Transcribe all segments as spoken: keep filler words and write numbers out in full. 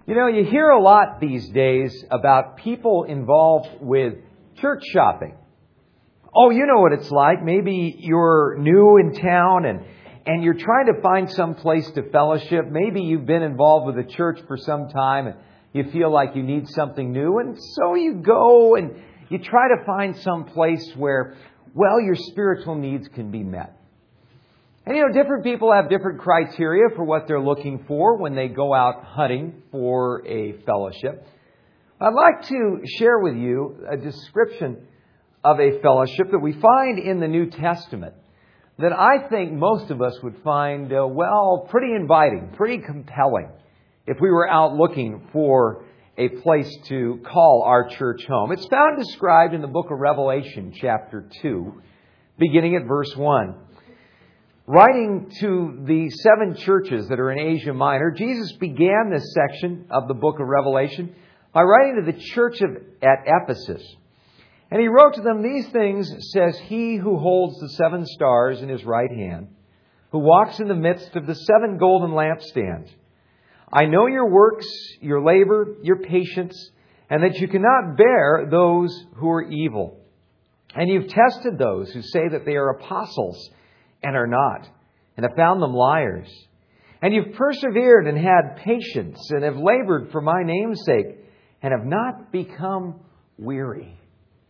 You know, you hear a lot these days about people involved with church shopping. Oh, you know what it's like. Maybe you're new in town and, and you're trying to find some place to fellowship. Maybe you've been involved with a church for some time and you feel like you need something new. And so you go and you try to find some place where, well, your spiritual needs can be met. And, you know, different people have different criteria for what they're looking for when they go out hunting for a fellowship. I'd like to share with you a description of a fellowship that we find in the New Testament that I think most of us would find, uh, well, pretty inviting, pretty compelling if we were out looking for a place to call our church home. It's found described in the book of Revelation, chapter two, beginning at verse one. Writing to the seven churches that are in Asia Minor, Jesus began this section of the book of Revelation by writing to the church of, at Ephesus. And he wrote to them, "These things says he who holds the seven stars in his right hand, who walks in the midst of the seven golden lampstands. I know your works, your labor, your patience, and that you cannot bear those who are evil. And you've tested those who say that they are apostles and are not, and have found them liars. And you've persevered and had patience, and have labored for my name's sake, and have not become weary."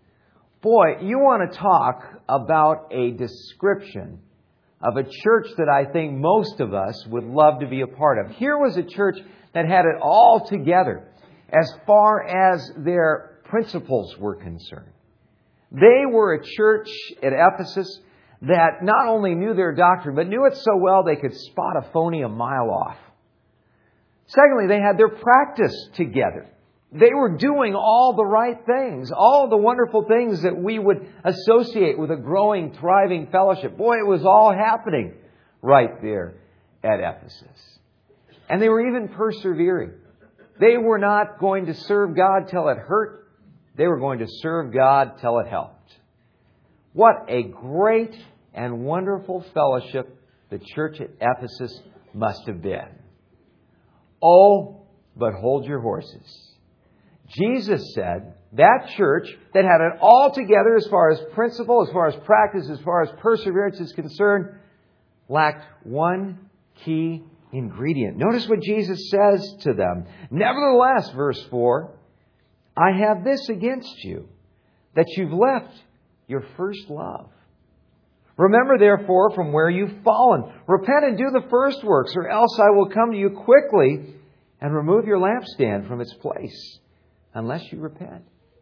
Boy, you want to talk about a description of a church that I think most of us would love to be a part of. Here was a church that had it all together as far as their principles were concerned. They were a church at Ephesus that not only knew their doctrine, but knew it so well they could spot a phony a mile off. Secondly, they had their practice together. They were doing all the right things, all the wonderful things that we would associate with a growing, thriving fellowship. Boy, it was all happening right there at Ephesus. And they were even persevering. They were not going to serve God till it hurt. They were going to serve God till it helped. What a great and wonderful fellowship the church at Ephesus must have been. Oh, but hold your horses. Jesus said that church that had it all together as far as principle, as far as practice, as far as perseverance is concerned, lacked one key ingredient. Notice what Jesus says to them. "Nevertheless," verse four, "I have this against you, that you've left your first love. Remember, therefore, from where you've fallen. Repent and do the first works, or else I will come to you quickly and remove your lampstand from its place, unless you repent."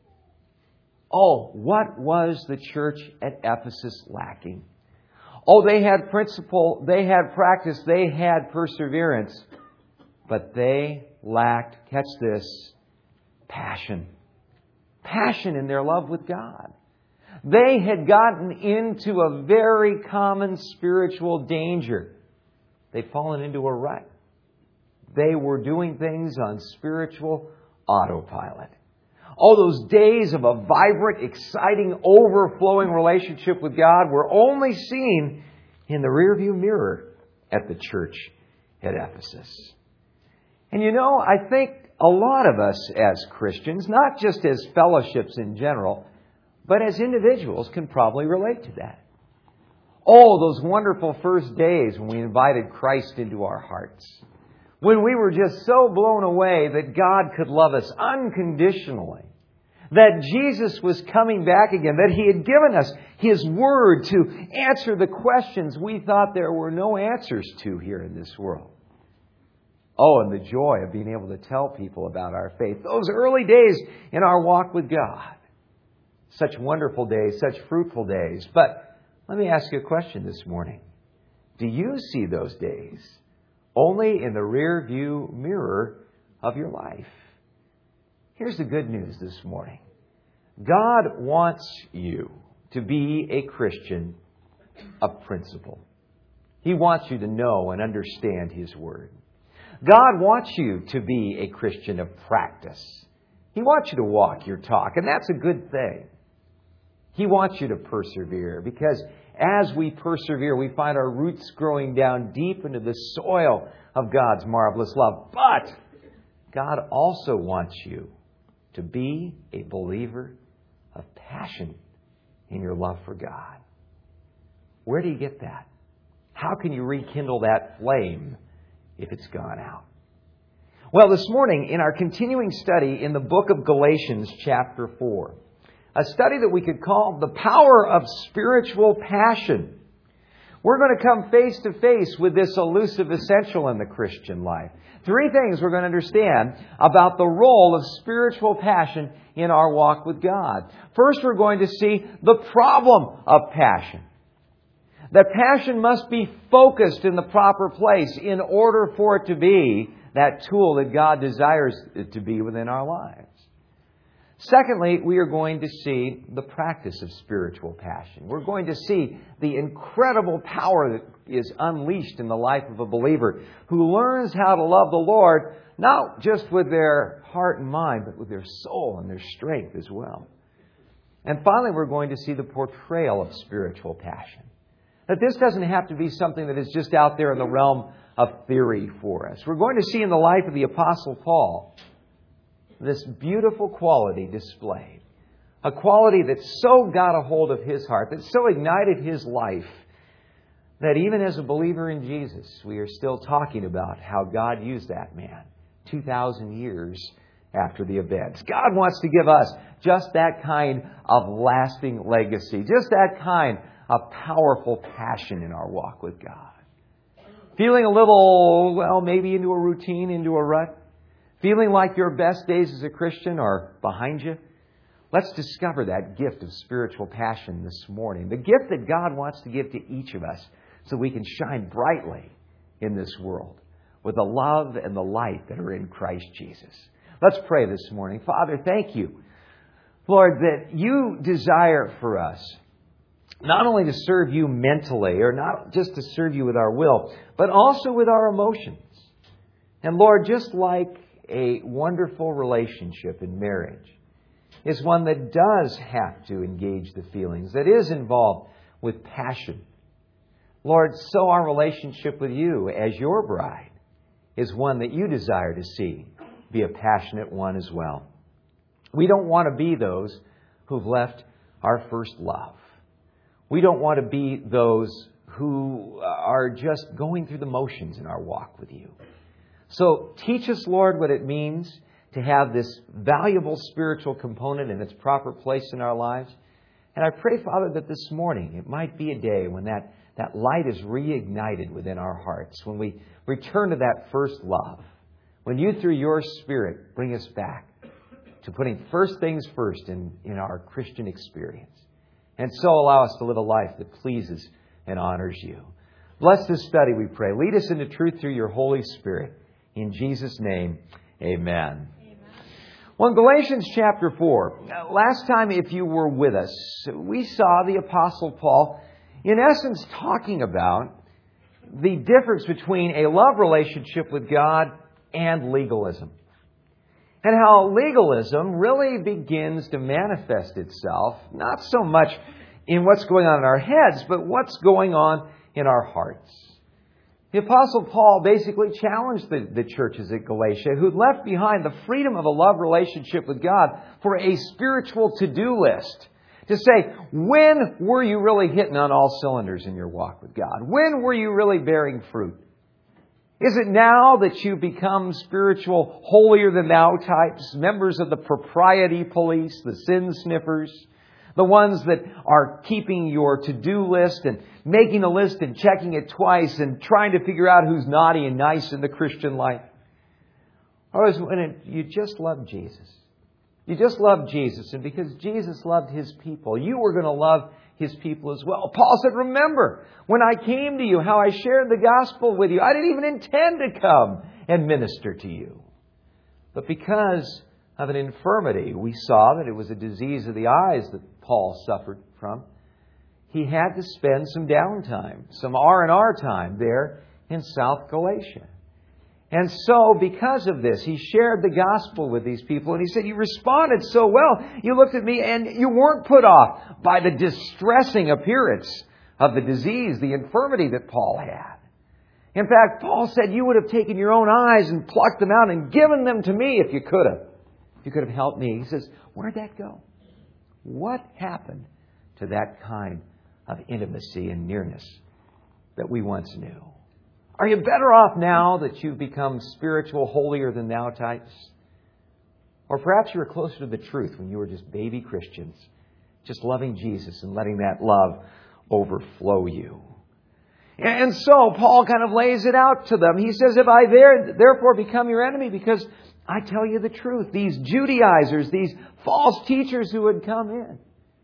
Oh, what was the church at Ephesus lacking? Oh, they had principle, they had practice, they had perseverance, but they lacked, catch this, passion. Passion in their love with God. They had gotten into a very common spiritual danger. They'd fallen into a rut. They were doing things on spiritual autopilot. All those days of a vibrant, exciting, overflowing relationship with God were only seen in the rearview mirror at the church at Ephesus. And you know, I think a lot of us as Christians, not just as fellowships in general, but as individuals, can probably relate to that. Oh, those wonderful first days when we invited Christ into our hearts. When we were just so blown away that God could love us unconditionally. That Jesus was coming back again. That He had given us His Word to answer the questions we thought there were no answers to here in this world. Oh, and the joy of being able to tell people about our faith. Those early days in our walk with God. Such wonderful days, such fruitful days. But let me ask you a question this morning. Do you see those days only in the rear view mirror of your life? Here's the good news this morning. God wants you to be a Christian of principle. He wants you to know and understand His Word. God wants you to be a Christian of practice. He wants you to walk your talk, and that's a good thing. He wants you to persevere, because as we persevere, we find our roots growing down deep into the soil of God's marvelous love. But God also wants you to be a believer of passion in your love for God. Where do you get that? How can you rekindle that flame if it's gone out? Well, this morning, in our continuing study in the book of Galatians, chapter four, a study that we could call The Power of Spiritual Passion, we're going to come face to face with this elusive essential in the Christian life. Three things we're going to understand about the role of spiritual passion in our walk with God. First, we're going to see the problem of passion. That passion must be focused in the proper place in order for it to be that tool that God desires it to be within our lives. Secondly, we are going to see the practice of spiritual passion. We're going to see the incredible power that is unleashed in the life of a believer who learns how to love the Lord, not just with their heart and mind, but with their soul and their strength as well. And finally, we're going to see the portrayal of spiritual passion. That this doesn't have to be something that is just out there in the realm of theory for us. We're going to see in the life of the Apostle Paul this beautiful quality displayed. A quality that so got a hold of his heart, that so ignited his life, that even as a believer in Jesus, we are still talking about how God used that man two thousand years after the events. God wants to give us just that kind of lasting legacy, just that kind of powerful passion in our walk with God. Feeling a little, well, maybe into a routine, into a rut? Feeling like your best days as a Christian are behind you? Let's discover that gift of spiritual passion this morning. The gift that God wants to give to each of us so we can shine brightly in this world with the love and the light that are in Christ Jesus. Let's pray this morning. Father, thank you, Lord, that you desire for us not only to serve you mentally or not just to serve you with our will, but also with our emotions. And Lord, just like a wonderful relationship in marriage is one that does have to engage the feelings, that is involved with passion. Lord, so our relationship with you as your bride is one that you desire to see be a passionate one as well. We don't want to be those who've left our first love. We don't want to be those who are just going through the motions in our walk with you. So teach us, Lord, what it means to have this valuable spiritual component in its proper place in our lives. And I pray, Father, that this morning it might be a day when that, that light is reignited within our hearts, when we return to that first love, when you, through your Spirit, bring us back to putting first things first in, in our Christian experience. And so allow us to live a life that pleases and honors you. Bless this study, we pray. Lead us into truth through your Holy Spirit. In Jesus' name, amen. Amen. Well, in Galatians chapter four, last time if you were with us, we saw the Apostle Paul, in essence, talking about the difference between a love relationship with God and legalism. And how legalism really begins to manifest itself, not so much in what's going on in our heads, but what's going on in our hearts. The Apostle Paul basically challenged the, the churches at Galatia who'd left behind the freedom of a love relationship with God for a spiritual to-do list. To say, when were you really hitting on all cylinders in your walk with God? When were you really bearing fruit? Is it now that you become spiritual holier-than-thou types, members of the propriety police, the sin sniffers, the ones that are keeping your to-do list and making a list and checking it twice and trying to figure out who's naughty and nice in the Christian life? Or is it when it, you just love Jesus? You just love Jesus, and because Jesus loved His people, you were going to love His people as well. Paul said, remember, when I came to you, how I shared the gospel with you. I didn't even intend to come and minister to you. But because of an infirmity, we saw that it was a disease of the eyes that Paul suffered from. He had to spend some downtime, some R and R time there in South Galatia. And so, because of this, he shared the gospel with these people. And he said, you responded so well. You looked at me and you weren't put off by the distressing appearance of the disease, the infirmity that Paul had. In fact, Paul said you would have taken your own eyes and plucked them out and given them to me if you could have. If you could have helped me. He says, where'd that go? What happened to that kind of intimacy and nearness that we once knew? Are you better off now that you've become spiritual, holier than thou types? Or perhaps you were closer to the truth when you were just baby Christians, just loving Jesus and letting that love overflow you. And so Paul kind of lays it out to them. He says, if I there, therefore become your enemy because I tell you the truth. These Judaizers, these false teachers who had come in,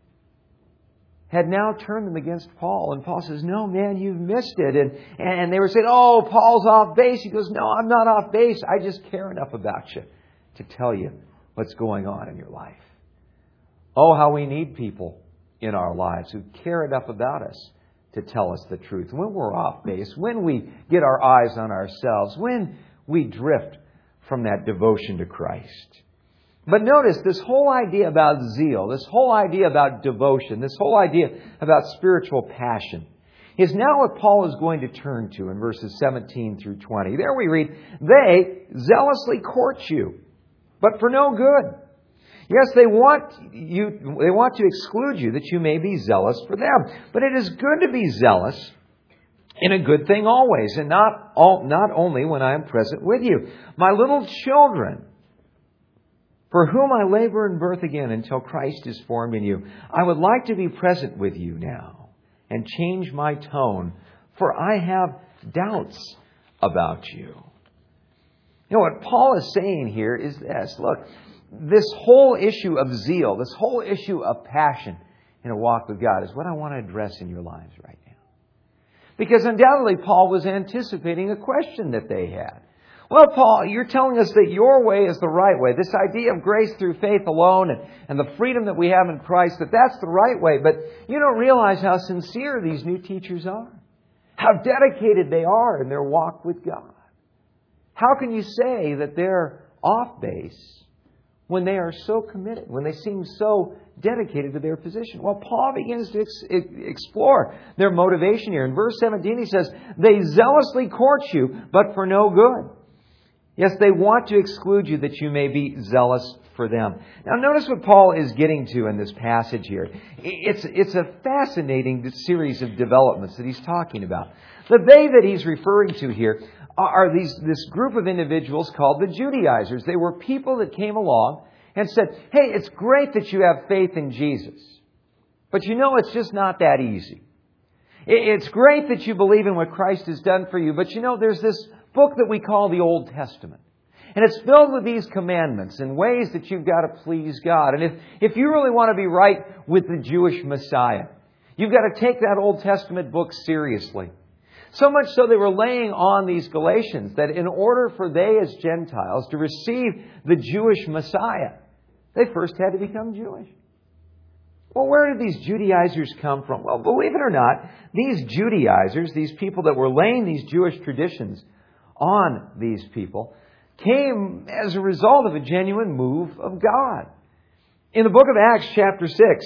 had now turned them against Paul. And Paul says, no, man, you've missed it. And, and they were saying, oh, Paul's off base. He goes, no, I'm not off base. I just care enough about you to tell you what's going on in your life. Oh, how we need people in our lives who care enough about us to tell us the truth. When we're off base, when we get our eyes on ourselves, when we drift from that devotion to Christ. But notice this whole idea about zeal, this whole idea about devotion, this whole idea about spiritual passion is now what Paul is going to turn to in verses seventeen through twenty. There we read, they zealously court you, but for no good. Yes, they want you, they want to exclude you that you may be zealous for them. But it is good to be zealous in a good thing always, and not all, not only when I am present with you. My little children, for whom I labor in birth again until Christ is formed in you, I would like to be present with you now and change my tone, for I have doubts about you. You know, what Paul is saying here is this. Look, this whole issue of zeal, this whole issue of passion in a walk with God is what I want to address in your lives right now. Because undoubtedly Paul was anticipating a question that they had. Well, Paul, you're telling us that your way is the right way. This idea of grace through faith alone and, and the freedom that we have in Christ, that that's the right way. But you don't realize how sincere these new teachers are. How dedicated they are in their walk with God. How can you say that they're off base when they are so committed, when they seem so dedicated to their position? Well, Paul begins to ex- explore their motivation here. In verse seventeen, he says, they zealously court you, but for no good. Yes, they want to exclude you that you may be zealous for them. Now, notice what Paul is getting to in this passage here. It's, it's a fascinating series of developments that he's talking about. The they that he's referring to here are these this group of individuals called the Judaizers. They were people that came along and said, hey, it's great that you have faith in Jesus, but you know it's just not that easy. It's great that you believe in what Christ has done for you, but you know there's this book that we call the Old Testament. And it's filled with these commandments and ways that you've got to please God. And if, if you really want to be right with the Jewish Messiah, you've got to take that Old Testament book seriously. So much so they were laying on these Galatians that in order for they as Gentiles to receive the Jewish Messiah, they first had to become Jewish. Well, where did these Judaizers come from? Well, believe it or not, these Judaizers, these people that were laying these Jewish traditions on these people, came as a result of a genuine move of God. In the book of Acts chapter six,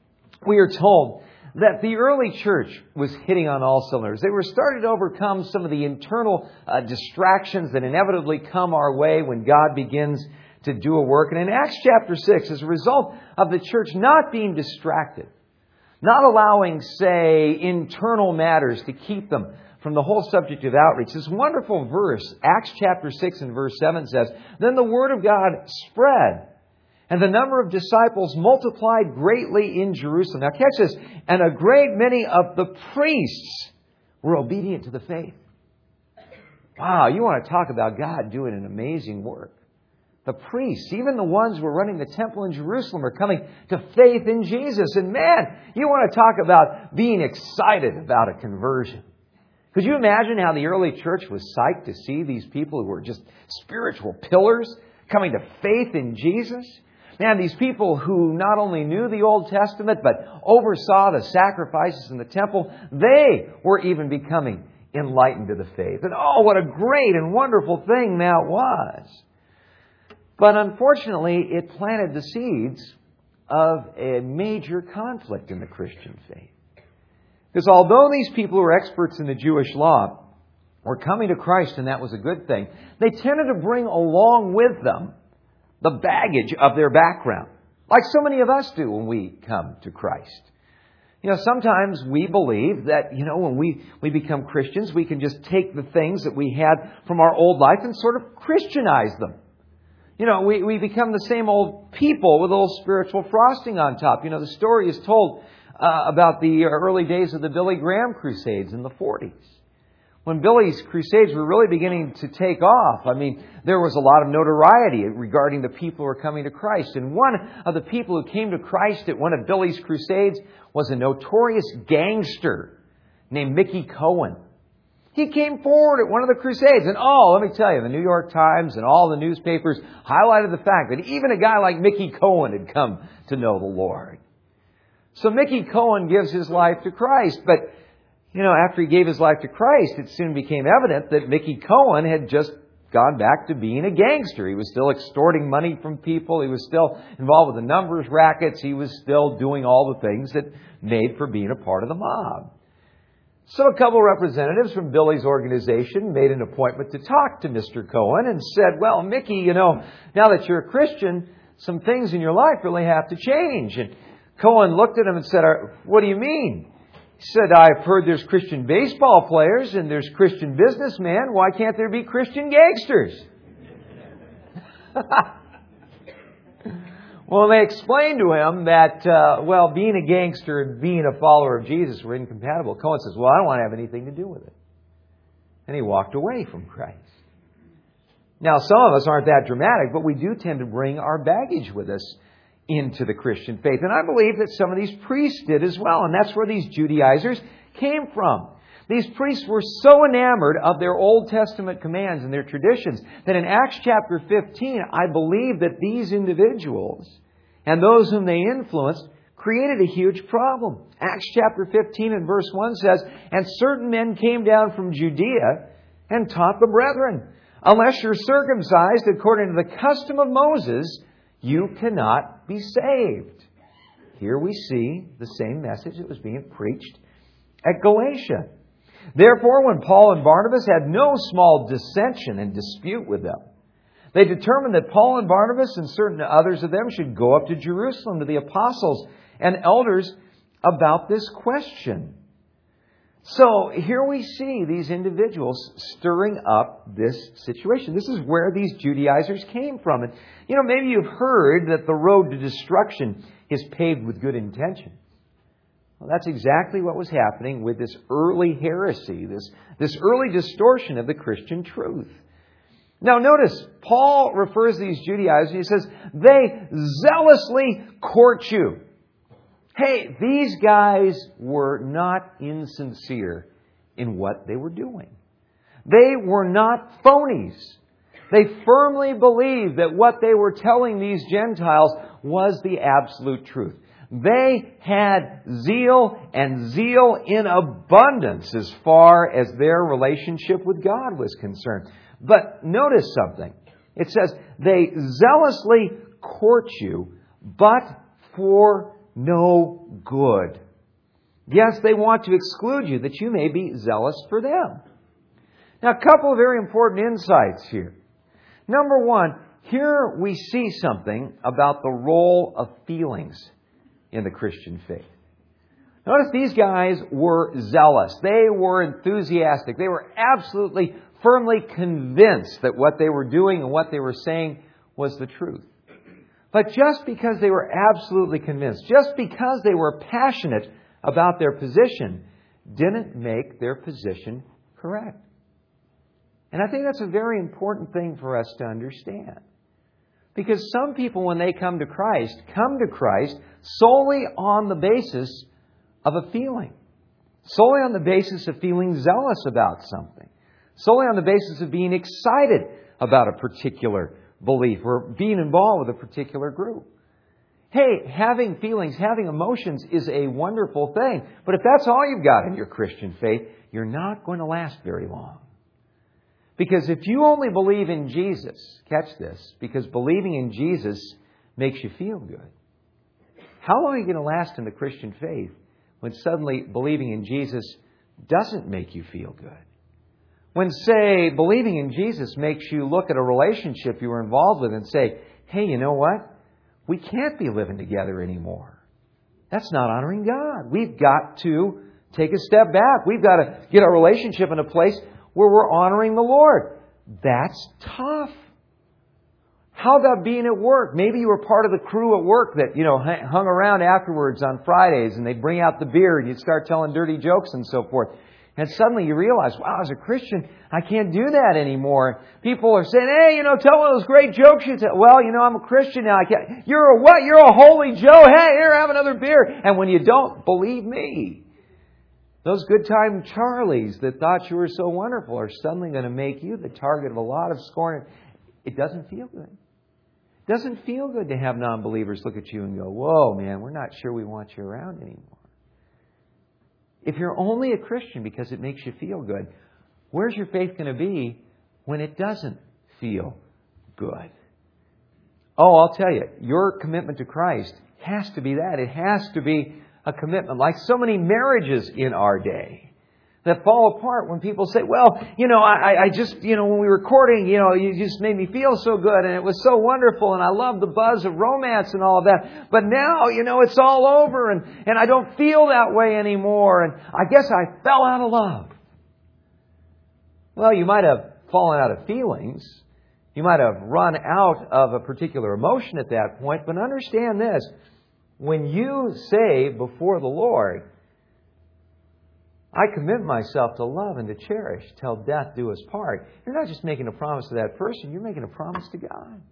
we are told that the early church was hitting on all cylinders. They were starting to overcome some of the internal uh, distractions that inevitably come our way when God begins to do a work. And in Acts chapter six, as a result of the church not being distracted, not allowing, say, internal matters to keep them from the whole subject of outreach, this wonderful verse, Acts chapter six and verse seven says, then the word of God spread, and the number of disciples multiplied greatly in Jerusalem. Now catch this. And a great many of the priests were obedient to the faith. Wow, you want to talk about God doing an amazing work. The priests, even the ones who were running the temple in Jerusalem, are coming to faith in Jesus. And man, you want to talk about being excited about a conversion. Could you imagine how the early church was psyched to see these people who were just spiritual pillars coming to faith in Jesus? Man, these people who not only knew the Old Testament, but oversaw the sacrifices in the temple, they were even becoming enlightened to the faith. And oh, what a great and wonderful thing that was. But unfortunately, it planted the seeds of a major conflict in the Christian faith. Because although these people were experts in the Jewish law, were coming to Christ, and that was a good thing, they tended to bring along with them the baggage of their background, like so many of us do when we come to Christ. You know, sometimes we believe that, you know, when we, we become Christians, we can just take the things that we had from our old life and sort of Christianize them. You know, we, we become the same old people with a little spiritual frosting on top. You know, the story is told uh, about the early days of the Billy Graham Crusades in the forties. When Billy's crusades were really beginning to take off, I mean, there was a lot of notoriety regarding the people who were coming to Christ. And one of the people who came to Christ at one of Billy's crusades was a notorious gangster named Mickey Cohen. He came forward at one of the crusades, and oh, let me tell you, the New York Times and all the newspapers highlighted the fact that even a guy like Mickey Cohen had come to know the Lord. So Mickey Cohen gives his life to Christ, but you know, after he gave his life to Christ, it soon became evident that Mickey Cohen had just gone back to being a gangster. He was still extorting money from people. He was still involved with the numbers rackets. He was still doing all the things that made for being a part of the mob. So a couple of representatives from Billy's organization made an appointment to talk to Mister Cohen and said, well, Mickey, you know, now that you're a Christian, some things in your life really have to change. And Cohen looked at him and said, what do you mean? He said, I've heard there's Christian baseball players and there's Christian businessmen. Why can't there be Christian gangsters? Well, they explained to him that, uh, well, being a gangster and being a follower of Jesus were incompatible. Cohen says, well, I don't want to have anything to do with it. And he walked away from Christ. Now, some of us aren't that dramatic, but we do tend to bring our baggage with us into the Christian faith. And I believe that some of these priests did as well. And that's where these Judaizers came from. These priests were so enamored of their Old Testament commands and their traditions that in Acts chapter fifteen, I believe that these individuals and those whom they influenced created a huge problem. Acts chapter fifteen and verse one says, and certain men came down from Judea and taught the brethren, unless you're circumcised according to the custom of Moses, you cannot be saved. Here we see the same message that was being preached at Galatia. Therefore, when Paul and Barnabas had no small dissension and dispute with them, they determined that Paul and Barnabas and certain others of them should go up to Jerusalem to the apostles and elders about this question. So here we see these individuals stirring up this situation. This is where these Judaizers came from. And, you know, maybe you've heard that the road to destruction is paved with good intention. Well, that's exactly what was happening with this early heresy, this, this early distortion of the Christian truth. Now notice, Paul refers to these Judaizers, he says, they zealously court you. Hey, these guys were not insincere in what they were doing. They were not phonies. They firmly believed that what they were telling these Gentiles was the absolute truth. They had zeal and zeal in abundance as far as their relationship with God was concerned. But notice something. It says, they zealously court you, but for no good. Yes, they want to exclude you, that you may be zealous for them. Now, a couple of very important insights here. Number one, here we see something about the role of feelings in the Christian faith. Notice these guys were zealous. They were enthusiastic. They were absolutely firmly convinced that what they were doing and what they were saying was the truth. But just because they were absolutely convinced, just because they were passionate about their position, didn't make their position correct. And I think that's a very important thing for us to understand. Because some people, when they come to Christ, come to Christ solely on the basis of a feeling. Solely on the basis of feeling zealous about something. Solely on the basis of being excited about a particular belief or being involved with a particular group. Hey, having feelings, having emotions is a wonderful thing. But if that's all you've got in your Christian faith, you're not going to last very long. Because if you only believe in Jesus, catch this, because believing in Jesus makes you feel good. How long are you going to last in the Christian faith when suddenly believing in Jesus doesn't make you feel good? When, say, believing in Jesus makes you look at a relationship you were involved with and say, hey, you know what? We can't be living together anymore. That's not honoring God. We've got to take a step back. We've got to get our relationship in a place where we're honoring the Lord. That's tough. How about being at work? Maybe you were part of the crew at work that, you know, hung around afterwards on Fridays and they bring out the beer and you start telling dirty jokes and so forth. And suddenly you realize, wow, as a Christian, I can't do that anymore. People are saying, hey, you know, tell one of those great jokes you tell. Well, you know, I'm a Christian now. I can't. You're a what? You're a holy Joe. Hey, here, have another beer. And when you don't, believe me, those good time Charlies that thought you were so wonderful are suddenly going to make you the target of a lot of scorn. It doesn't feel good. It doesn't feel good to have non-believers look at you and go, whoa, man, we're not sure we want you around anymore. If you're only a Christian because it makes you feel good, where's your faith going to be when it doesn't feel good? Oh, I'll tell you, your commitment to Christ has to be that. It has to be a commitment. Like so many marriages in our day that fall apart when people say, well, you know, I, I just, you know, when we were courting, you know, you just made me feel so good and it was so wonderful and I love the buzz of romance and all of that. But now, you know, it's all over and, and I don't feel that way anymore and I guess I fell out of love. Well, you might have fallen out of feelings. You might have run out of a particular emotion at that point. But understand this, when you say before the Lord, I commit myself to love and to cherish till death do us part. You're not just making a promise to that person, you're making a promise to God.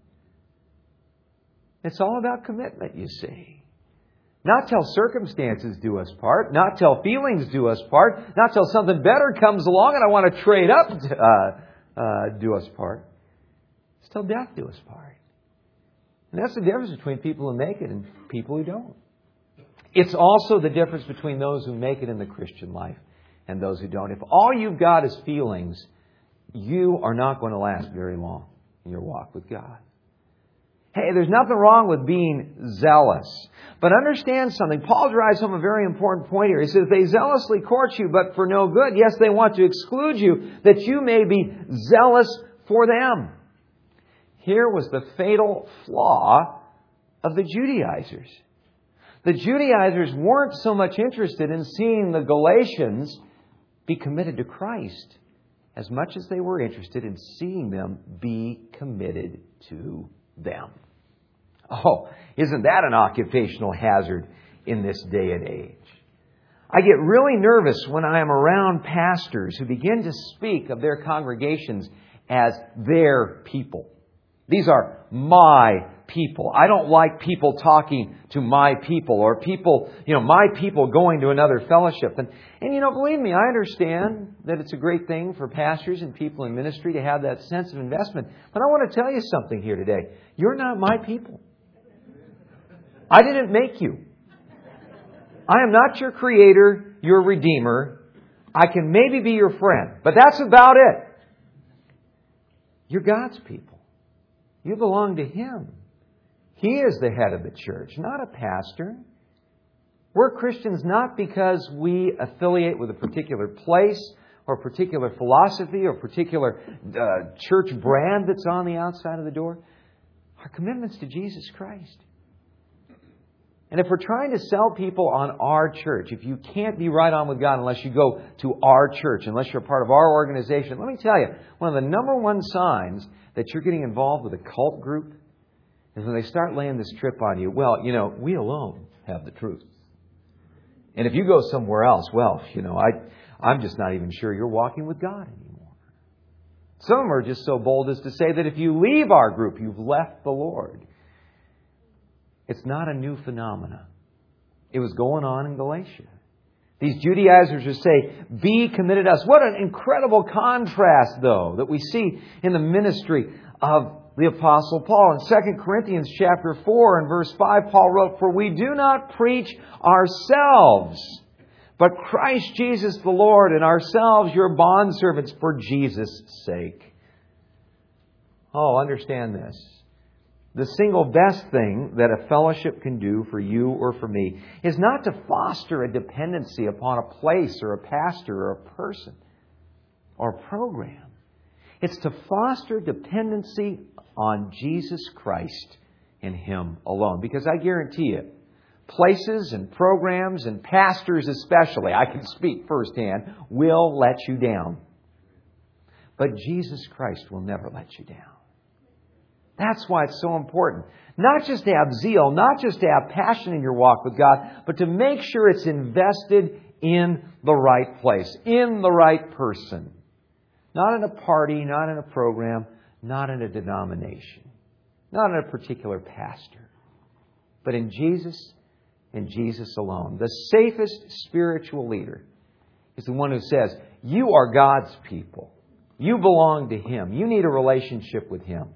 It's all about commitment, you see. Not till circumstances do us part, not till feelings do us part, not till something better comes along and I want to trade up to uh, uh, do us part. It's till death do us part. And that's the difference between people who make it and people who don't. It's also the difference between those who make it in the Christian life and those who don't. If all you've got is feelings, you are not going to last very long in your walk with God. Hey, there's nothing wrong with being zealous. But understand something. Paul drives home a very important point here. He says, they zealously court you, but for no good. Yes, they want to exclude you, that you may be zealous for them. Here was the fatal flaw of the Judaizers. The Judaizers weren't so much interested in seeing the Galatians be committed to Christ as much as they were interested in seeing them be committed to them. Oh, isn't that an occupational hazard in this day and age? I get really nervous when I am around pastors who begin to speak of their congregations as their people. These are my people. I don't like people talking to my people or people, you know, my people going to another fellowship. And, and you know, believe me, I understand that it's a great thing for pastors and people in ministry to have that sense of investment. But I want to tell you something here today. You're not my people. I didn't make you. I am not your creator, your redeemer. I can maybe be your friend, but that's about it. You're God's people. You belong to Him. He is the head of the church, not a pastor. We're Christians not because we affiliate with a particular place or a particular philosophy or a particular uh, church brand that's on the outside of the door. Our commitment's to Jesus Christ. And if we're trying to sell people on our church, if you can't be right on with God unless you go to our church, unless you're a part of our organization, let me tell you, one of the number one signs that you're getting involved with a cult group is when they start laying this trip on you. Well, you know, we alone have the truth. And if you go somewhere else, well, you know, I, I'm just not even sure you're walking with God anymore. Some of them are just so bold as to say that if you leave our group, you've left the Lord. It's not a new phenomena. It was going on in Galatia. These Judaizers who say, be committed to us. What an incredible contrast, though, that we see in the ministry of the Apostle Paul. In Second Corinthians chapter four and verse five, Paul wrote, for we do not preach ourselves, but Christ Jesus the Lord, and ourselves your bondservants for Jesus' sake. Oh, understand this. The single best thing that a fellowship can do for you or for me is not to foster a dependency upon a place or a pastor or a person. or program. It's to foster dependency on Jesus Christ and Him alone. Because I guarantee you, places and programs and pastors especially, I can speak firsthand, will let you down. But Jesus Christ will never let you down. That's why it's so important. Not just to have zeal, not just to have passion in your walk with God, but to make sure it's invested in the right place, in the right person. Not in a party, not in a program, not in a denomination, not in a particular pastor, but in Jesus and Jesus alone. The safest spiritual leader is the one who says, you are God's people. You belong to Him. You need a relationship with Him.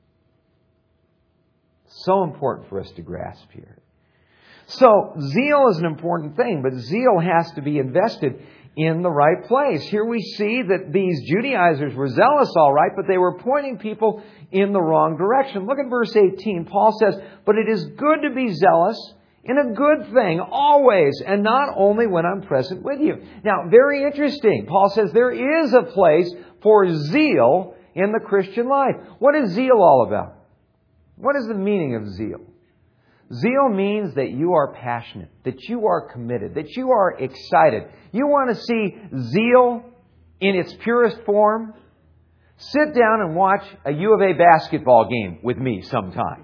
So important for us to grasp here. So, zeal is an important thing, but zeal has to be invested in the right place. Here we see that these Judaizers were zealous, all right, but they were pointing people in the wrong direction. Look at verse eighteen. Paul says, but it is good to be zealous in a good thing, always, and not only when I'm present with you. Now, very interesting. Paul says there is a place for zeal in the Christian life. What is zeal all about? What is the meaning of zeal? Zeal means that you are passionate, that you are committed, that you are excited. You want to see zeal in its purest form? Sit down and watch a U of A basketball game with me sometime.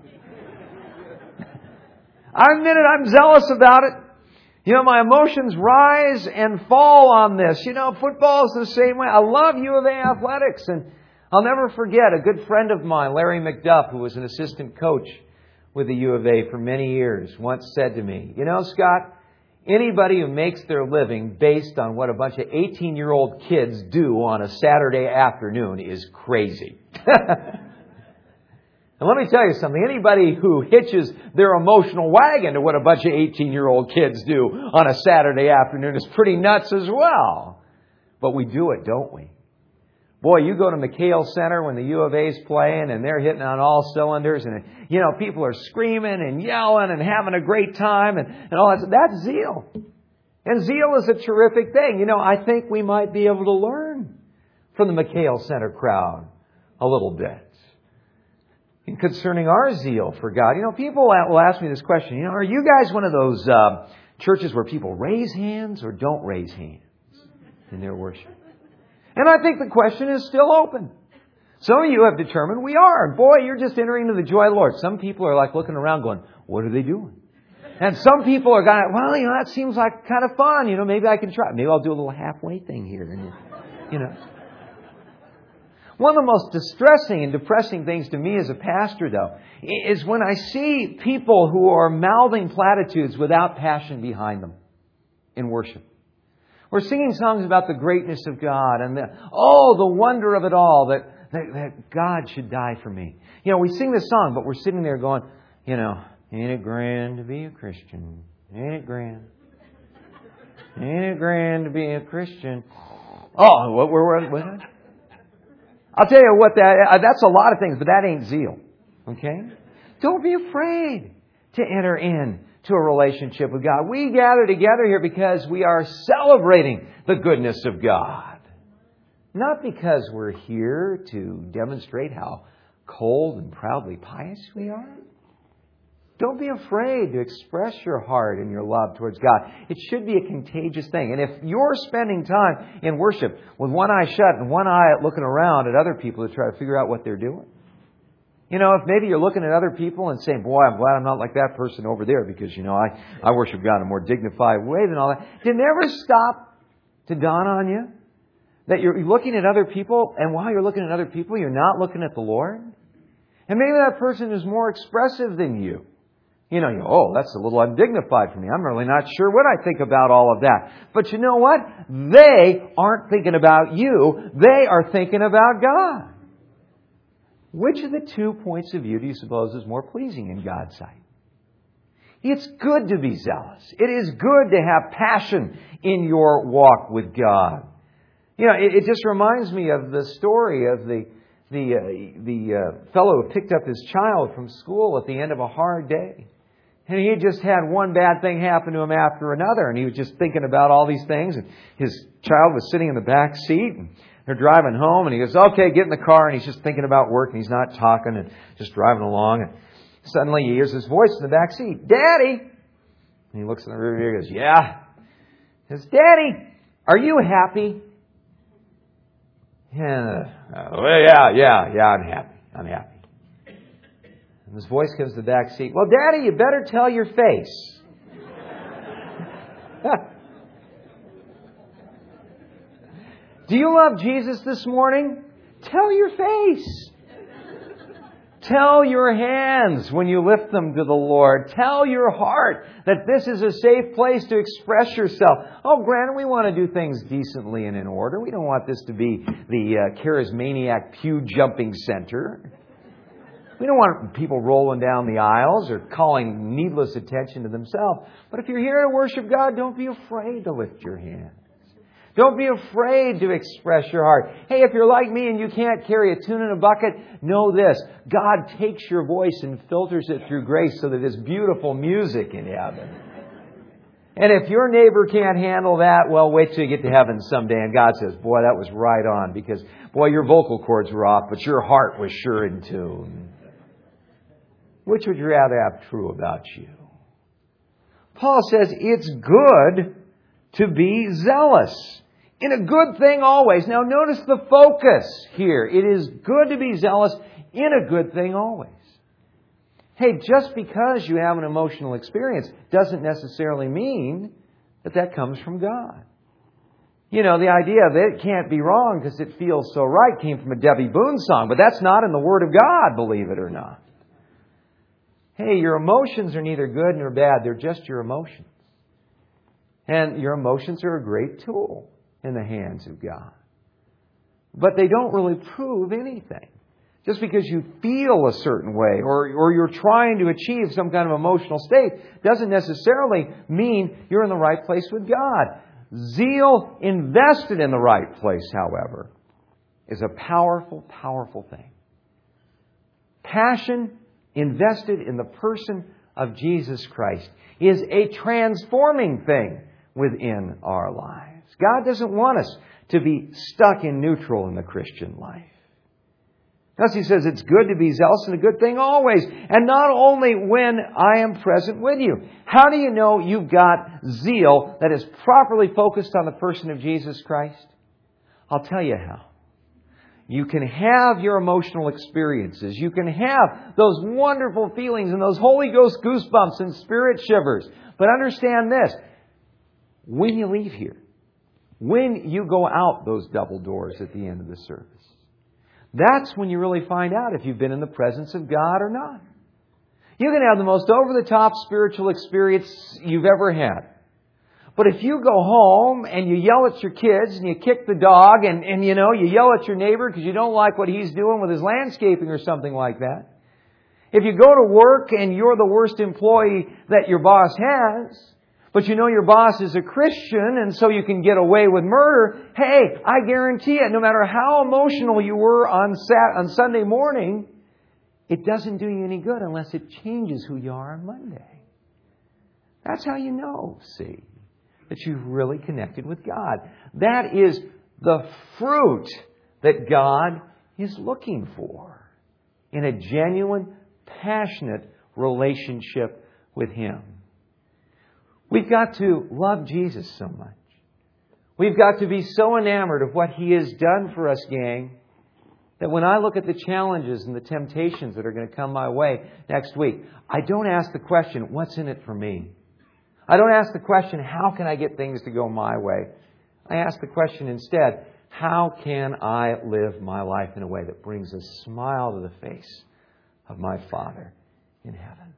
I admit it, I'm zealous about it. You know, my emotions rise and fall on this. You know, football is the same way. I love U of A athletics. And I'll never forget a good friend of mine, Larry McDuff, who was an assistant coach with the U of A for many years, once said to me, you know, Scott, anybody who makes their living based on what a bunch of eighteen-year-old kids do on a Saturday afternoon is crazy. And let me tell you something. Anybody who hitches their emotional wagon to what a bunch of eighteen-year-old kids do on a Saturday afternoon is pretty nuts as well. But we do it, don't we? Boy, you go to McHale Center when the U of A's playing and they're hitting on all cylinders and, you know, people are screaming and yelling and having a great time and, and all that. That's zeal. And zeal is a terrific thing. You know, I think we might be able to learn from the McHale Center crowd a little bit. And concerning our zeal for God, you know, people will ask me this question, you know, are you guys one of those uh, churches where people raise hands or don't raise hands in their worship? And I think the question is still open. Some of you have determined we are. And boy, you're just entering into the joy of the Lord. Some people are like looking around going, what are they doing? And some people are going, well, you know, that seems like kind of fun. You know, maybe I can try. Maybe I'll do a little halfway thing here. And, you know. One of the most distressing and depressing things to me as a pastor, though, is when I see people who are mouthing platitudes without passion behind them in worship. We're singing songs about the greatness of God and the, oh, the wonder of it all, that, that, that God should die for me. You know, we sing this song, but we're sitting there going, you know, ain't it grand to be a Christian? Ain't it grand? Ain't it grand to be a Christian? Oh, what were we? I'll tell you what, that that's a lot of things, but that ain't zeal. Okay? Don't be afraid to enter in to a relationship with God. We gather together here because we are celebrating the goodness of God. Not because we're here to demonstrate how cold and proudly pious we are. Don't be afraid to express your heart and your love towards God. It should be a contagious thing. And if you're spending time in worship with one eye shut and one eye looking around at other people to try to figure out what they're doing, you know, if maybe you're looking at other people and saying, boy, I'm glad I'm not like that person over there because, you know, I, I worship God in a more dignified way than all that. Did it ever stop to dawn on you that you're looking at other people and while you're looking at other people, you're not looking at the Lord? And maybe that person is more expressive than you. You know, you go, oh, that's a little undignified for me. I'm really not sure what I think about all of that. But you know what? They aren't thinking about you. They are thinking about God. Which of the two points of view do you suppose is more pleasing in God's sight? It's good to be zealous. It is good to have passion in your walk with God. You know, it, it just reminds me of the story of the the uh, the uh, fellow who picked up his child from school at the end of a hard day. And he had just had one bad thing happen to him after another. And he was just thinking about all these things. And his child was sitting in the back seat. And They're driving home, and he goes, okay, get in the car. And he's just thinking about work, and he's not talking, and just driving along. And suddenly he hears his voice in the back seat, Daddy! And he looks in the rear view and goes, yeah. He says, Daddy, are you happy? Yeah, uh, well, yeah, yeah, yeah, I'm happy. I'm happy. And his voice comes to the back seat. Well, Daddy, you better tell your face. Do you love Jesus this morning? Tell your face. Tell your hands when you lift them to the Lord. Tell your heart that this is a safe place to express yourself. Oh, granted, we want to do things decently and in order. We don't want this to be the uh, charismaniac pew jumping center. We don't want people rolling down the aisles or calling needless attention to themselves. But if you're here to worship God, don't be afraid to lift your hands. Don't be afraid to express your heart. Hey, if you're like me and you can't carry a tune in a bucket, know this. God takes your voice and filters it through grace so that it's beautiful music in heaven. And if your neighbor can't handle that, well, wait till you get to heaven someday. And God says, boy, that was right on. Because, boy, your vocal cords were off, but your heart was sure in tune. Which would you rather have true about you? Paul says it's good to be zealous. In a good thing always. Now notice the focus here. It is good to be zealous in a good thing always. Hey, just because you have an emotional experience doesn't necessarily mean that that comes from God. You know, the idea that it can't be wrong because it feels so right came from a Debbie Boone song, but that's not in the Word of God, believe it or not. Hey, your emotions are neither good nor bad. They're just your emotions. And your emotions are a great tool in the hands of God. But they don't really prove anything. Just because you feel a certain way or, or you're trying to achieve some kind of emotional state doesn't necessarily mean you're in the right place with God. Zeal invested in the right place, however, is a powerful, powerful thing. Passion invested in the person of Jesus Christ is a transforming thing within our lives. God doesn't want us to be stuck in neutral in the Christian life. Thus he says it's good to be zealous and a good thing always. And not only when I am present with you. How do you know you've got zeal that is properly focused on the person of Jesus Christ? I'll tell you how. You can have your emotional experiences. You can have those wonderful feelings and those Holy Ghost goosebumps and spirit shivers. But understand this. When you leave here, when you go out those double doors at the end of the service, that's when you really find out if you've been in the presence of God or not. You can have the most over-the-top spiritual experience you've ever had. But if you go home and you yell at your kids and you kick the dog and, and you know, you yell at your neighbor because you don't like what he's doing with his landscaping or something like that. If you go to work and you're the worst employee that your boss has, but you know your boss is a Christian and so you can get away with murder, hey, I guarantee it, no matter how emotional you were on Sat- on Sunday morning, it doesn't do you any good unless it changes who you are on Monday. That's how you know, see, that you've really connected with God. That is the fruit that God is looking for in a genuine, passionate relationship with Him. We've got to love Jesus so much. We've got to be so enamored of what He has done for us, gang, that when I look at the challenges and the temptations that are going to come my way next week, I don't ask the question, what's in it for me? I don't ask the question, how can I get things to go my way? I ask the question instead, how can I live my life in a way that brings a smile to the face of my Father in heaven?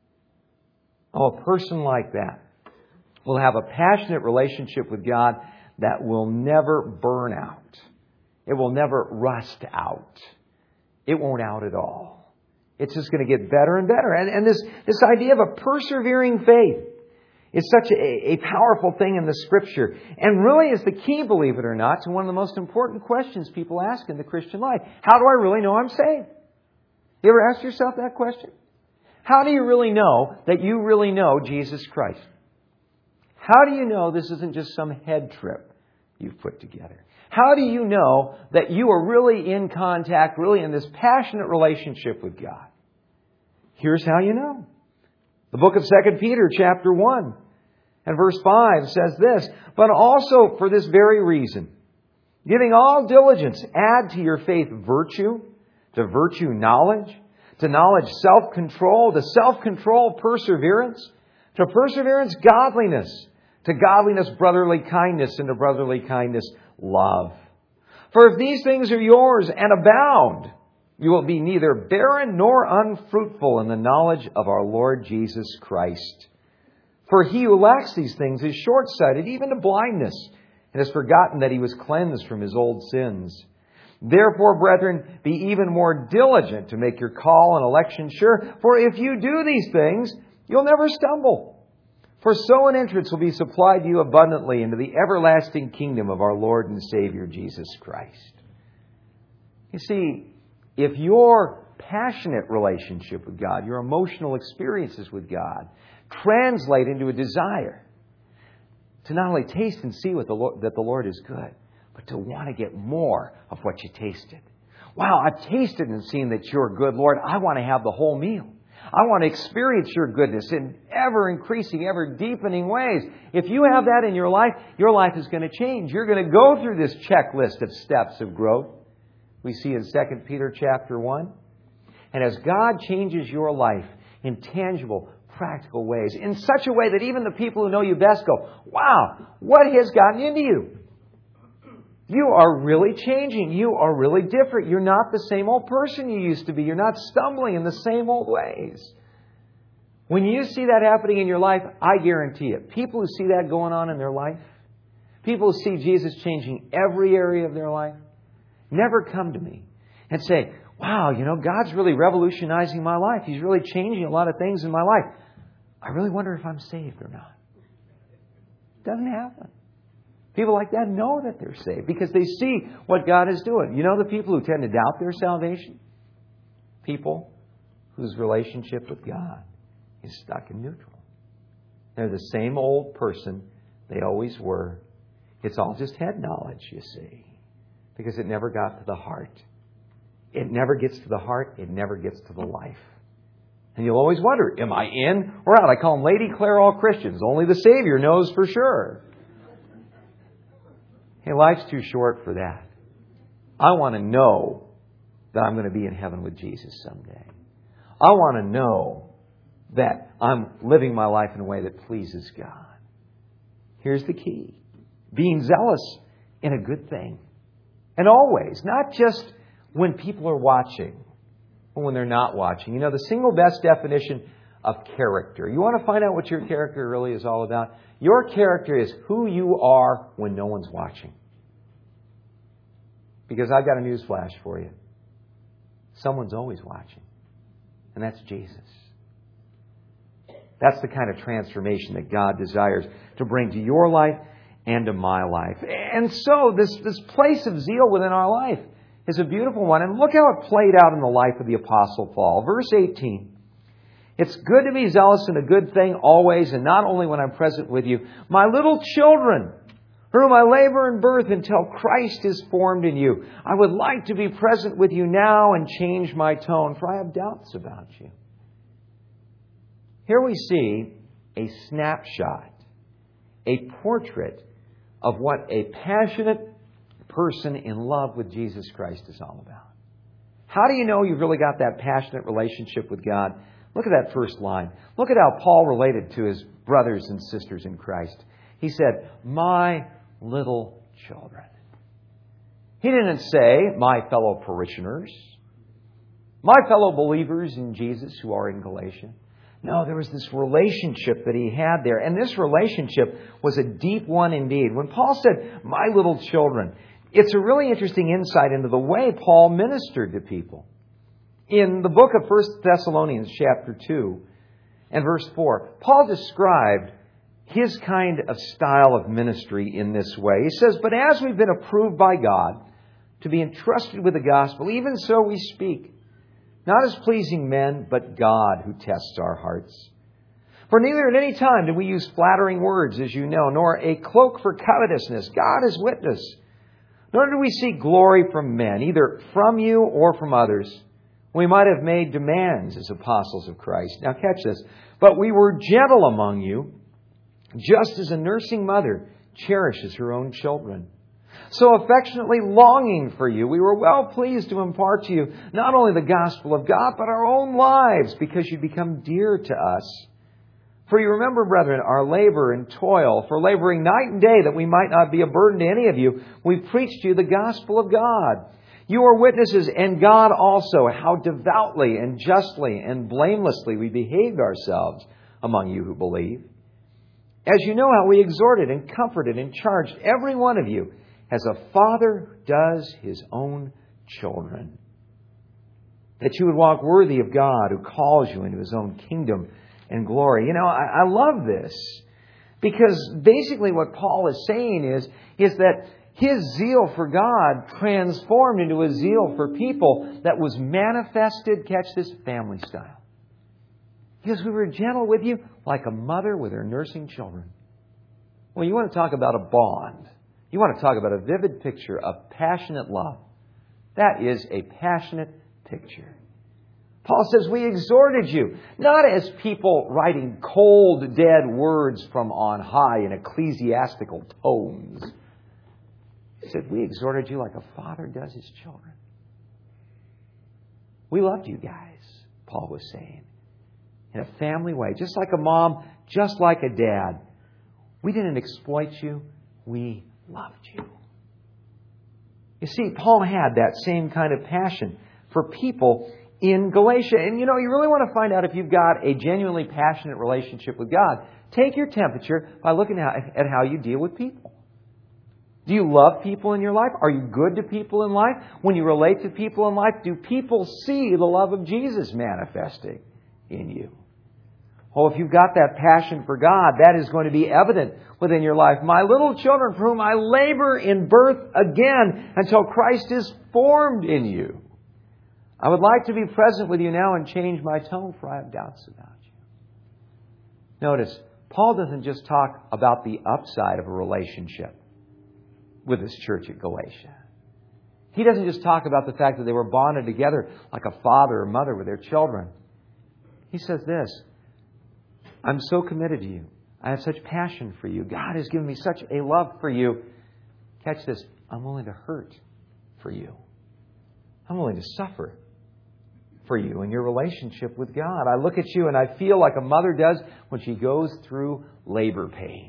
Oh, a person like that will have a passionate relationship with God that will never burn out. It will never rust out. It won't out at all. It's just going to get better and better. And, and this, this idea of a persevering faith is such a, a powerful thing in the Scripture. And really is the key, believe it or not, to one of the most important questions people ask in the Christian life. How do I really know I'm saved? You ever ask yourself that question? How do you really know that you really know Jesus Christ? How do you know this isn't just some head trip you've put together? How do you know that you are really in contact, really in this passionate relationship with God? Here's how you know. The book of Second Peter chapter one and verse five says this, "But also for this very reason, giving all diligence, add to your faith virtue, to virtue knowledge, to knowledge self-control, to self-control perseverance, to perseverance godliness, to godliness brotherly kindness, and to brotherly kindness love. For if these things are yours and abound, you will be neither barren nor unfruitful in the knowledge of our Lord Jesus Christ. For he who lacks these things is short-sighted, even to blindness, and has forgotten that he was cleansed from his old sins. Therefore, brethren, be even more diligent to make your call and election sure. For if you do these things, you'll never stumble. For so an entrance will be supplied to you abundantly into the everlasting kingdom of our Lord and Savior, Jesus Christ." You see, if your passionate relationship with God, your emotional experiences with God, translate into a desire to not only taste and see what the Lord, that the Lord is good, but to want to get more of what you tasted. Wow, I've tasted and seen that you're good, Lord. I want to have the whole meal. I want to experience your goodness in ever increasing, ever deepening ways. If you have that in your life, your life is going to change. You're going to go through this checklist of steps of growth we see in Second Peter chapter one. And as God changes your life in tangible, practical ways, in such a way that even the people who know you best go, "Wow, what has gotten into you? You are really changing. You are really different. You're not the same old person you used to be. You're not stumbling in the same old ways." When you see that happening in your life, I guarantee it, people who see that going on in their life, people who see Jesus changing every area of their life, never come to me and say, "Wow, you know, God's really revolutionizing my life. He's really changing a lot of things in my life. I really wonder if I'm saved or not." It doesn't happen. People like that know that they're saved because they see what God is doing. You know the people who tend to doubt their salvation? People whose relationship with God is stuck in neutral. They're the same old person they always were. It's all just head knowledge, you see, because it never got to the heart. It never gets to the heart. It never gets to the life. And you'll always wonder, am I in or out? I call them Lady Claire all Christians. Only the Savior knows for sure. Hey, life's too short for that. I want to know that I'm going to be in heaven with Jesus someday. I want to know that I'm living my life in a way that pleases God. Here's the key. Being zealous in a good thing. And always, not just when people are watching or when they're not watching. You know, the single best definition of character. You want to find out what your character really is all about? Your character is who you are when no one's watching. Because I've got a news flash for you. Someone's always watching. And that's Jesus. That's the kind of transformation that God desires to bring to your life and to my life. And so this, this place of zeal within our life is a beautiful one. And look how it played out in the life of the Apostle Paul. Verse eighteen. "It's good to be zealous in a good thing always, and not only when I'm present with you. My little children, whom I labor in birth until Christ is formed in you. I would like to be present with you now and change my tone, for I have doubts about you." Here we see a snapshot, a portrait of what a passionate person in love with Jesus Christ is all about. How do you know you've really got that passionate relationship with God? Look at that first line. Look at how Paul related to his brothers and sisters in Christ. He said, "My little children." He didn't say, "My fellow parishioners," "My fellow believers in Jesus who are in Galatia." No, there was this relationship that he had there. And this relationship was a deep one indeed. When Paul said, "My little children," it's a really interesting insight into the way Paul ministered to people. In the book of First Thessalonians chapter two and verse four, Paul described his kind of style of ministry in this way. He says, "But as we've been approved by God to be entrusted with the gospel, even so we speak, not as pleasing men, but God who tests our hearts. For neither at any time do we use flattering words, as you know, nor a cloak for covetousness. God is witness. Nor did we seek glory from men, either from you or from others. We might have made demands as apostles of Christ. Now catch this. But we were gentle among you, just as a nursing mother cherishes her own children. So affectionately longing for you, we were well pleased to impart to you not only the gospel of God, but our own lives, because you become dear to us. For you remember, brethren, our labor and toil, for laboring night and day that we might not be a burden to any of you, we preached to you the gospel of God. You are witnesses, and God also, how devoutly and justly and blamelessly we behaved ourselves among you who believe. As you know how we exhorted and comforted and charged every one of you, as a father does his own children. That you would walk worthy of God who calls you into His own kingdom and glory. You know, I, I love this, because basically what Paul is saying is, is that his zeal for God transformed into a zeal for people that was manifested, catch this, family style. Because we were gentle with you like a mother with her nursing children. Well, you want to talk about a bond. You want to talk about a vivid picture of passionate love. That is a passionate picture. Paul says, we exhorted you, not as people writing cold, dead words from on high in ecclesiastical tones. He said, we exhorted you like a father does his children. We loved you guys, Paul was saying, in a family way, just like a mom, just like a dad. We didn't exploit you. We loved you. You see, Paul had that same kind of passion for people in Galatia. And you know, you really want to find out if you've got a genuinely passionate relationship with God. Take your temperature by looking at how you deal with people. Do you love people in your life? Are you good to people in life? When you relate to people in life, do people see the love of Jesus manifesting in you? Oh, if you've got that passion for God, that is going to be evident within your life. My little children, for whom I labor in birth again until Christ is formed in you. I would like to be present with you now and change my tone, for I have doubts about you. Notice, Paul doesn't just talk about the upside of a relationship with this church at Galatia. He doesn't just talk about the fact that they were bonded together like a father or mother with their children. He says this, I'm so committed to you. I have such passion for you. God has given me such a love for you. Catch this. I'm willing to hurt for you. I'm willing to suffer for you in your relationship with God. I look at you and I feel like a mother does when she goes through labor pains.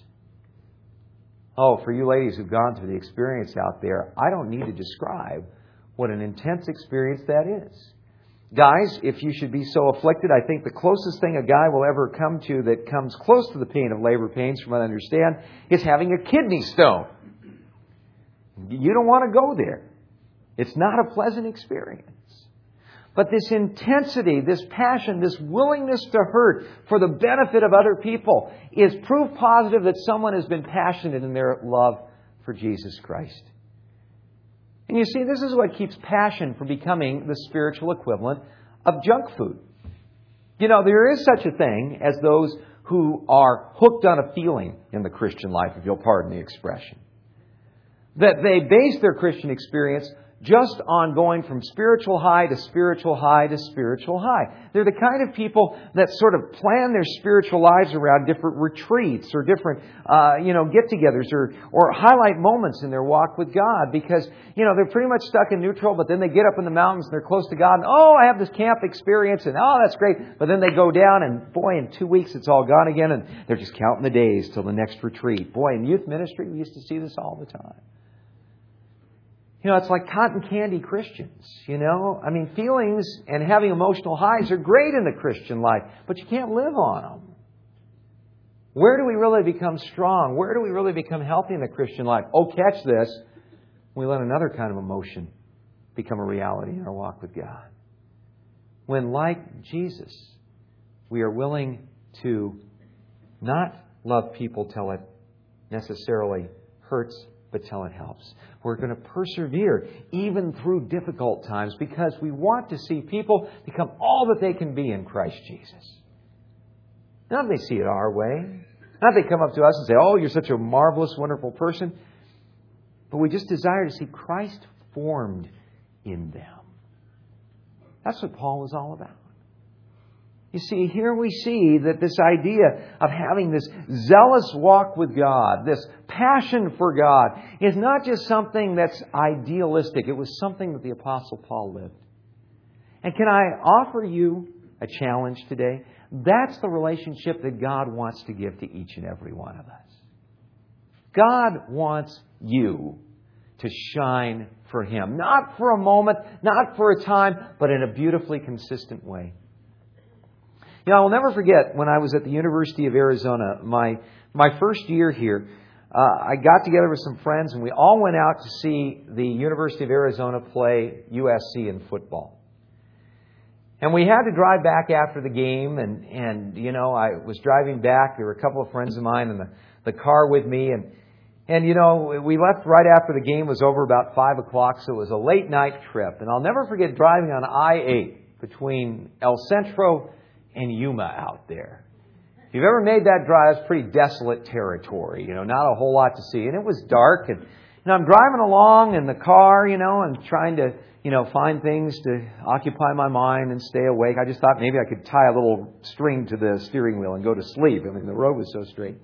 Oh, for you ladies who've gone through the experience out there, I don't need to describe what an intense experience that is. Guys, if you should be so afflicted, I think the closest thing a guy will ever come to that comes close to the pain of labor pains, from what I understand, is having a kidney stone. You don't want to go there. It's not a pleasant experience. But this intensity, this passion, this willingness to hurt for the benefit of other people is proof positive that someone has been passionate in their love for Jesus Christ. And you see, this is what keeps passion from becoming the spiritual equivalent of junk food. You know, there is such a thing as those who are hooked on a feeling in the Christian life, if you'll pardon the expression. That they base their Christian experience just on going from spiritual high to spiritual high to spiritual high. They're the kind of people that sort of plan their spiritual lives around different retreats or different, uh, you know, get-togethers or, or highlight moments in their walk with God, because, you know, they're pretty much stuck in neutral, but then they get up in the mountains and they're close to God and, oh, I have this camp experience and, oh, that's great. But then they go down and, boy, in two weeks it's all gone again and they're just counting the days till the next retreat. Boy, in youth ministry, we used to see this all the time. You know, it's like cotton candy Christians, you know. I mean, feelings and having emotional highs are great in the Christian life, but you can't live on them. Where do we really become strong? Where do we really become healthy in the Christian life? Oh, catch this. We let another kind of emotion become a reality in our walk with God. When, like Jesus, we are willing to not love people till it necessarily hurts, but till it helps. We're going to persevere even through difficult times because we want to see people become all that they can be in Christ Jesus. Not if they see it our way. Not if they come up to us and say, oh, you're such a marvelous, wonderful person. but we just desire to see Christ formed in them. That's what Paul was all about. You see, here we see that this idea of having this zealous walk with God, this passion for God, is not just something that's idealistic. It was something that the Apostle Paul lived. And can I offer you a challenge today? That's the relationship that God wants to give to each and every one of us. God wants you to shine for Him. Not for a moment, not for a time, but in a beautifully consistent way. You know, I will never forget when I was at the University of Arizona, my my first year here, uh, I got together with some friends and we all went out to see the University of Arizona play U S C in football. And we had to drive back after the game, and, and you know, I was driving back. There were a couple of friends of mine in the, the car with me, and And, you know, we left right after the game was over, about five o'clock, so it was a late night trip. And I'll never forget driving on I eight between El Centro and Yuma out there. If you've ever made that drive, it's pretty desolate territory, you know, not a whole lot to see. And it was dark, and, and I'm driving along in the car, you know, and trying to, you know, find things to occupy my mind and stay awake. I just thought maybe I could tie a little string to the steering wheel and go to sleep. I mean, the road was so straight.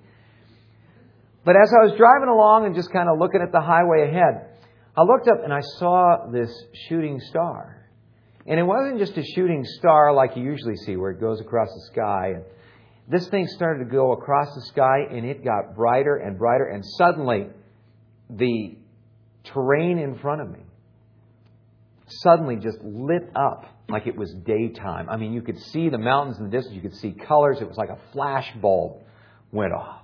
But as I was driving along and just kind of looking at the highway ahead, I looked up and I saw this shooting star. And it wasn't just a shooting star like you usually see where it goes across the sky. And this thing started to go across the sky, and it got brighter and brighter. And suddenly, the terrain in front of me suddenly just lit up like it was daytime. I mean, you could see the mountains in the distance. You could see colors. It was like a flash bulb went off.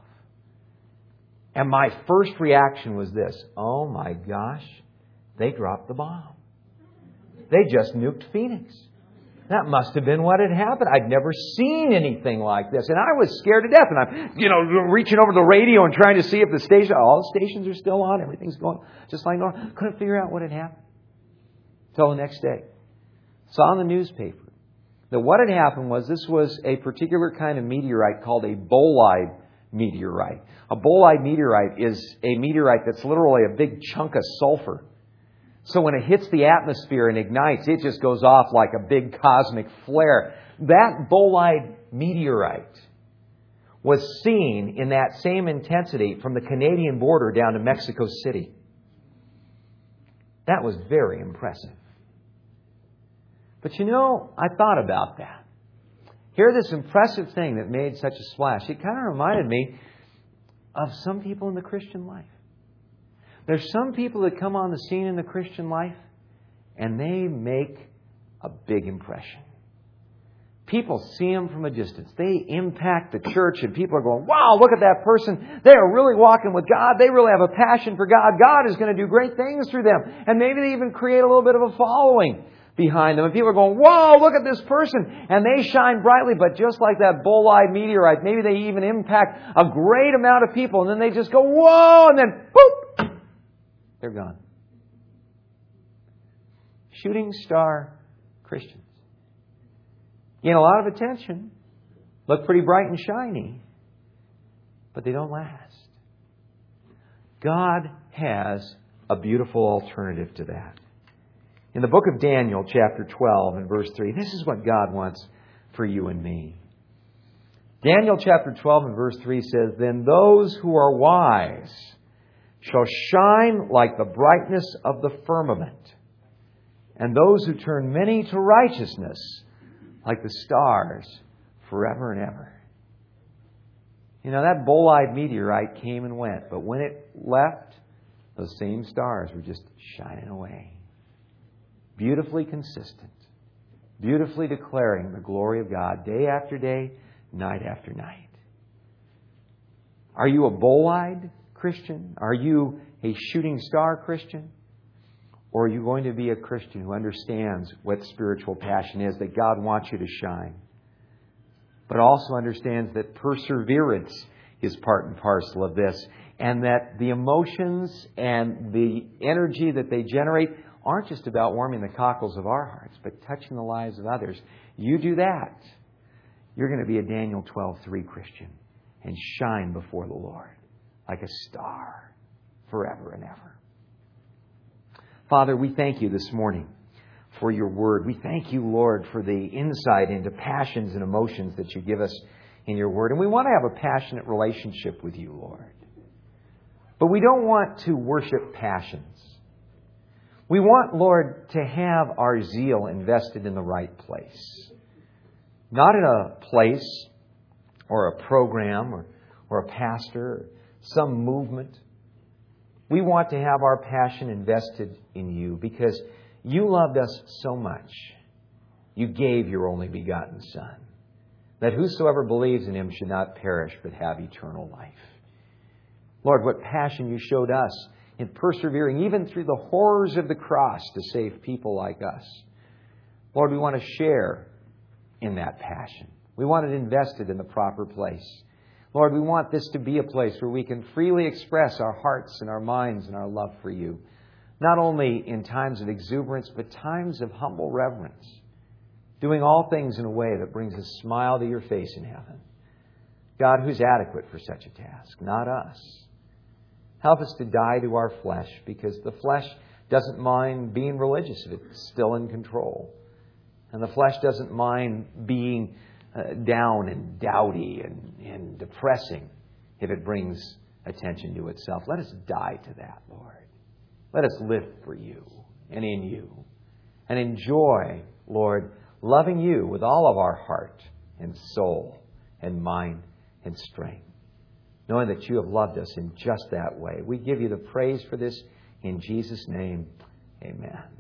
And my first reaction was this: oh my gosh, they dropped the bomb. They just nuked Phoenix. That must have been what had happened. I'd never seen anything like this. And I was scared to death. And I'm, you know, reaching over the radio and trying to see if the station, all the stations are still on. Everything's going just like normal. Couldn't figure out what had happened. Until the next day. Saw in the newspaper that what had happened was this was a particular kind of meteorite called a bolide meteorite. A bolide meteorite is a meteorite that's literally a big chunk of sulfur. So when it hits the atmosphere and ignites, it just goes off like a big cosmic flare. That bolide meteorite was seen in that same intensity from the Canadian border down to Mexico City. That was very impressive. But you know, I thought about that. Here, this impressive thing that made such a splash, it kind of reminded me of some people in the Christian life. There's some people that come on the scene in the Christian life and they make a big impression. People see them from a distance. They impact the church and people are going, wow, look at that person. They are really walking with God. They really have a passion for God. God is going to do great things through them. And maybe they even create a little bit of a following behind them. And people are going, whoa, look at this person. And they shine brightly. But just like that bolide meteorite, maybe they even impact a great amount of people. And then they just go, whoa, and then, whoop. They're gone. Shooting star Christians. Gain a lot of attention. Look pretty bright and shiny. But they don't last. God has a beautiful alternative to that. In the book of Daniel, chapter twelve and verse three, this is what God wants for you and me. Daniel chapter twelve and verse three says, then those who are wise shall shine like the brightness of the firmament, and those who turn many to righteousness like the stars forever and ever. You know, that bolide meteorite came and went, but when it left, those same stars were just shining away. Beautifully consistent, beautifully declaring the glory of God day after day, night after night. Are you a bolide Christian? Are you a shooting star Christian? Or are you going to be a Christian who understands what spiritual passion is, that God wants you to shine, but also understands that perseverance is part and parcel of this, and that the emotions and the energy that they generate aren't just about warming the cockles of our hearts, but touching the lives of others. You do that, you're going to be a Daniel twelve three Christian and shine before the Lord like a star forever and ever. Father, we thank you this morning for your word. We thank you, Lord, for the insight into passions and emotions that you give us in your word. And we want to have a passionate relationship with you, Lord. But we don't want to worship passions. We want, Lord, to have our zeal invested in the right place. Not in a place or a program or, or a pastor or some movement. We want to have our passion invested in you because you loved us so much. You gave your only begotten Son, that whosoever believes in him should not perish but have eternal life. Lord, what passion you showed us in persevering even through the horrors of the cross to save people like us. Lord, we want to share in that passion. We want it invested in the proper place. Lord, we want this to be a place where we can freely express our hearts and our minds and our love for you. Not only in times of exuberance, but times of humble reverence. Doing all things in a way that brings a smile to your face in heaven. God, who's adequate for such a task, not us. Help us to die to our flesh, because the flesh doesn't mind being religious if it's still in control. And the flesh doesn't mind being uh, down and dowdy and, and depressing if it brings attention to itself. Let us die to that, Lord. Let us live for you and in you. And enjoy, Lord, loving you with all of our heart and soul and mind and strength. Knowing that you have loved us in just that way. We give you the praise for this in Jesus' name. Amen.